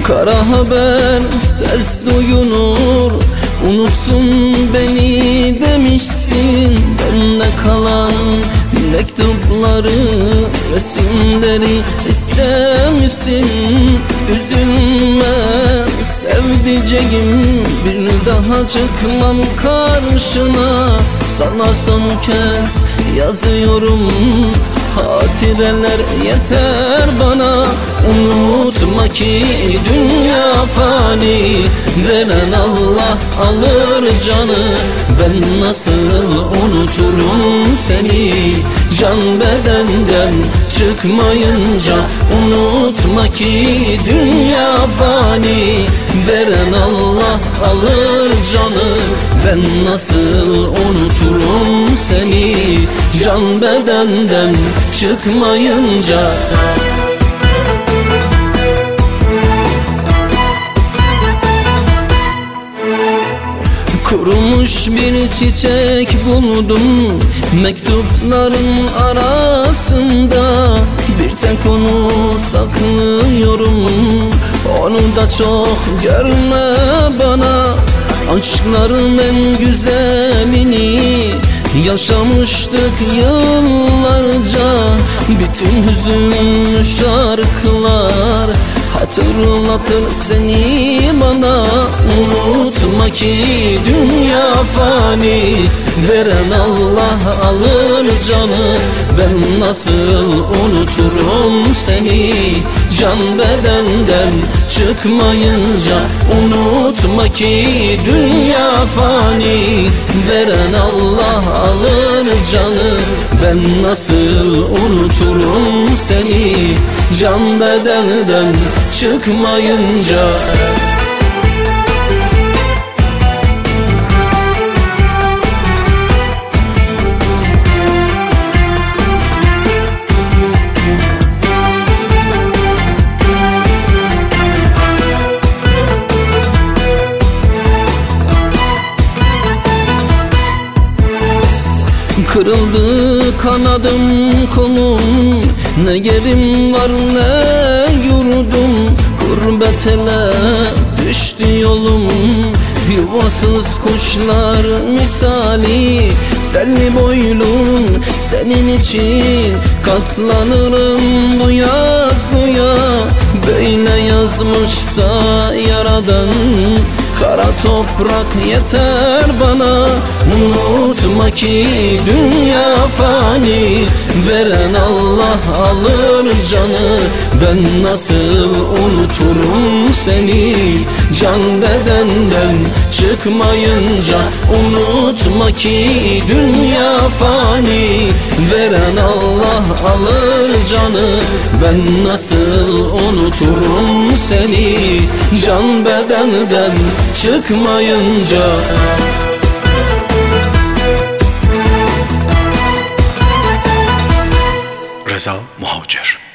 Kara haber tez duyulur, unutsun beni demişsin. Bende kalan mektupları, resimleri istemişsin. Üzülme sevdiceğim, bir daha çıkmam karşına. Sana son kez yazıyorum, hatireler yeter bana. Unutma ki dünya fani, veren Allah alır canı. Ben nasıl unuturum seni, can bedenden çıkmayınca. Unutma ki dünya fani, veren Allah alır canı. Ben nasıl unuturum seni, can bedenden çıkmayınca. Kurumuş bir çiçek buldum mektupların arasında. Bir tek onu saklıyorum, onu da çok görme bana. Aşkların en güzelini yaşamıştık yıllarca. Bütün hüzünlü şarkılar hatırlatır seni bana. Unutma ki dünya fani, veren Allah alır canı. Ben nasıl unuturum seni, can bedenden çıkmayınca. Unutma ki dünya fani, veren Allah alır canı. Ben nasıl unuturum seni, can bedenden çıkmayınca. Kırıldı kanadım kolum, ne yerim var ne yurdum. Gurbet ele düştü yolum, yuvasız kuşlar misali. Selli boylum senin için, katlanırım bu yazgıya. Böyle yazmışsa yaradan, kara toprak yeter bana. Unutma ki dünya fani, veren Allah alır canı. Ben nasıl unuturum seni, can bedenden çıkmayınca. Unutma ki dünya fani, veren Allah alır canı. Ben nasıl unuturum seni, can bedenden çıkmayınca. Reza Muhavcer.